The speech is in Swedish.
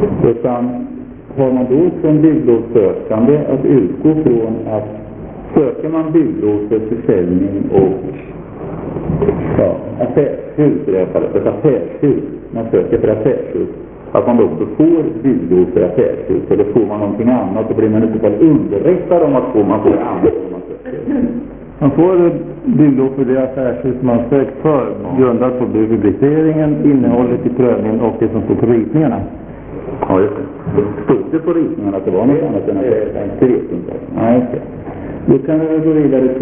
Utan har man då som bygglovssökande att utgå från att söker man bygglov för försäljning och affärshus, i det här fallet ett affärshus, man söker för affärshus, att man också får bygglov för affärshus, eller får man någonting annat, så blir man i så fall underrättad om att man får annat om man söker. Man får bygglov för det affärshus man sökt för, grundat på publiceringen, innehållet i prövningen och det som står på ritningarna. Ja, just det. Stod det på ritningarna att det var något annat än att det vet inte. Nej, okej. Då kan vi gå vidare till